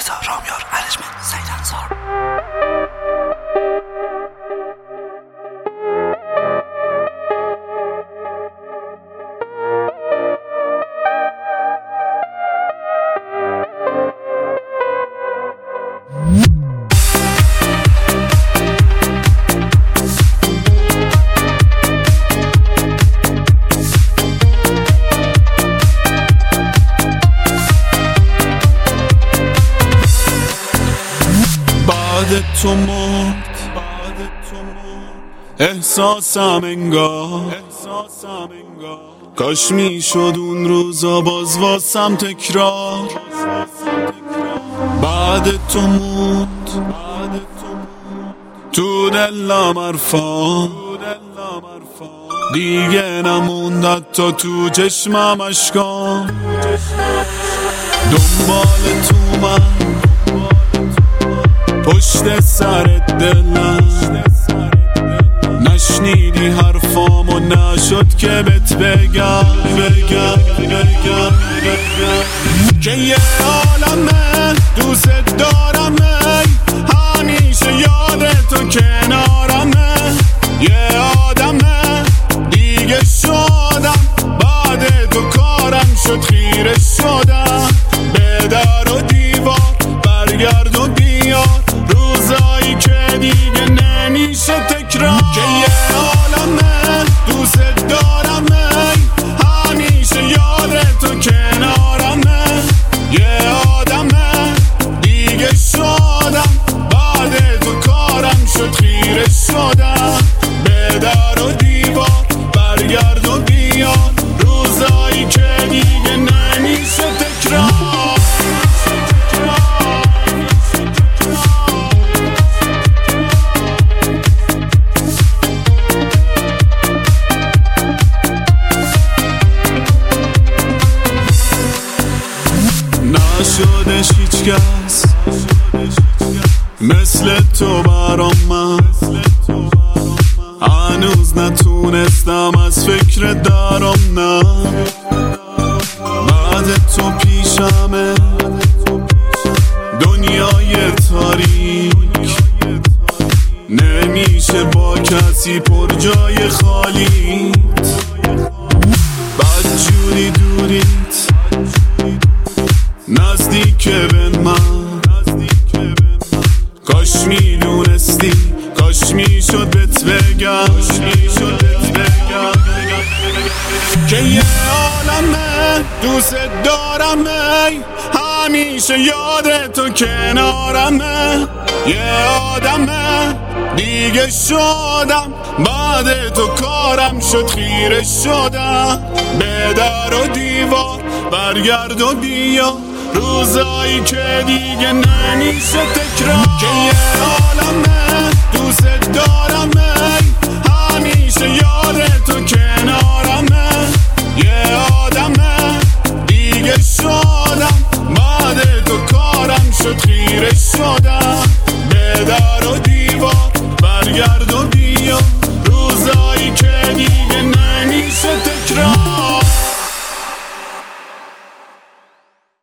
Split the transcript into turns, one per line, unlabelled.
رضا رامیار ارجمند سعید انصار.
بعد تو مرد احساسم انگار کاش میشد اون روزا باز واسم تکرار. بعد تو مرد تو دلم حرفا دیگه نموند تا تو چشمم اشکام. دنبال تو من پشت سرت دلم نشنیدی حرفامو نشد که بهت بگم که یه عالمه دوست دارمه همیشه یاد تو کنارمه. یه آدمه دیگه شدم بعد تو کارم شد خیره شدم. به در و دیوار برگرد و بیار روزایی که دیگه نمیشه تکرار. که یه عالمه دوست دارمه همیشه یاد تو کنارمه. یه آدمه دیگه شدم بعد تو کارم شد خیره شدم. به در و دیوار برگرد و بیار روزایی که دیگه نمیشه تکرار. نشدش هیچ کس مثل تو برام من هنوز نتونستم از فکر درام نه. بعد تو پیشمه دنیای تاریک نمیشه با کسی پر جای خالیت. بد جوری دوریت نزدیک به من کاش میدونستی کاش میشد بهت بگم که یه عالمه دوست دارمه همیشه یاد تو کنارمه. یه آدمه دیگه شدم بعد تو کارم شد خیره شدم. به در و دیوار برگرد و بیا روزایی که دیگه نمیشه تکرار. که یه عالمه دوست دارمه